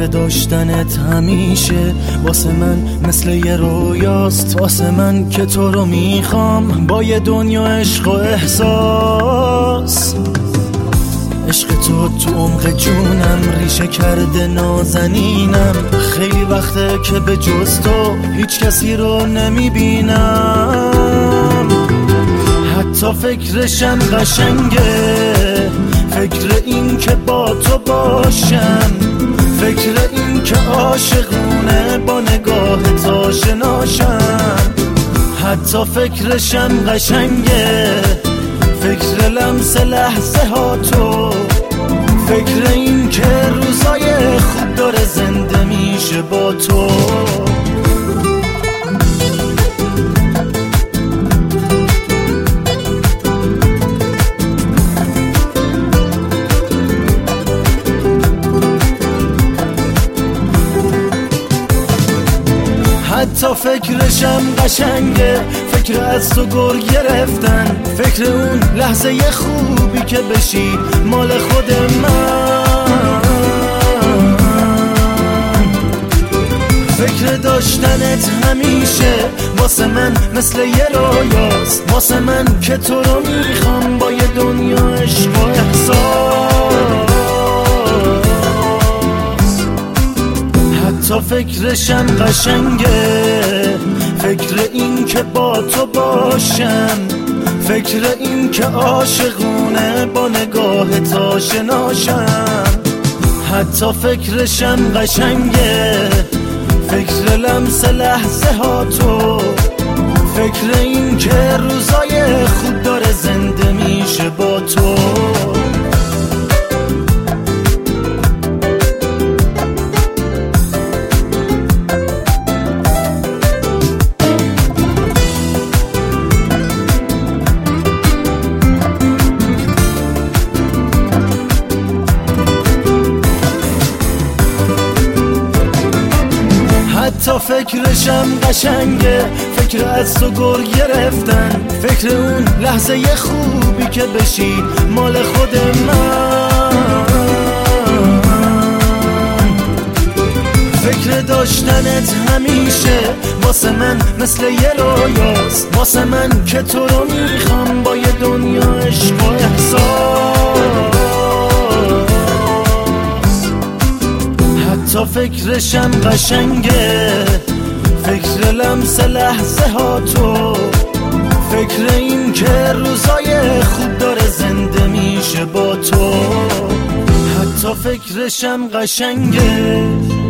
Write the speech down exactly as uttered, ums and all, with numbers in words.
فکر داشتنت همیشه واسه من مثل یه رویاست، واسه من که تو رو میخوام با یه دنیا عشق و احساس. عشق تو تو عمق جونم ریشه کرده نازنینم، خیلی وقته که به جز تو هیچ کسی رو نمیبینم. حتی فکرشم قشنگه، فکر این که با تو باشم، فکر این که عاشقونه با نگاه تا شناشم. حتی فکرشم قشنگه، فکر لمس لحظه ها تو، فکر این که روزای خوب داره زنده میشه با تو. حتی فکرشم قشنگه، فکر از تو گر گرفتن، فکر اون لحظه خوبی که بشی مال خود من. فکر داشتنت همیشه واسه من مثل یه رویاست، واسه من که تو رو میخوام با یه دنیا عشق و احساس. حتی فکرشم قشنگه، فکر این که با تو باشم، فکر این که عاشقونه با نگاه تا شناشم. حتی فکرشم قشنگه، فکر لمس لحظه ها تو، فکر این که روزای خوب داره زنده میشه با تو. حتی فکرشم قشنگه، فکر از تو گر گرفتن، فکر اون لحظه خوبی که بشی مال خود من. فکر داشتنت همیشه واسه من مثل یه رویاست، واسه من که تو رو میخوام با یه دنیا عشق و احساس. حتی فکرشم قشنگه، فکر لمس لحظه ها تو، فکر این که روزای خوب داره زنده میشه با تو. حتی فکرشم قشنگه.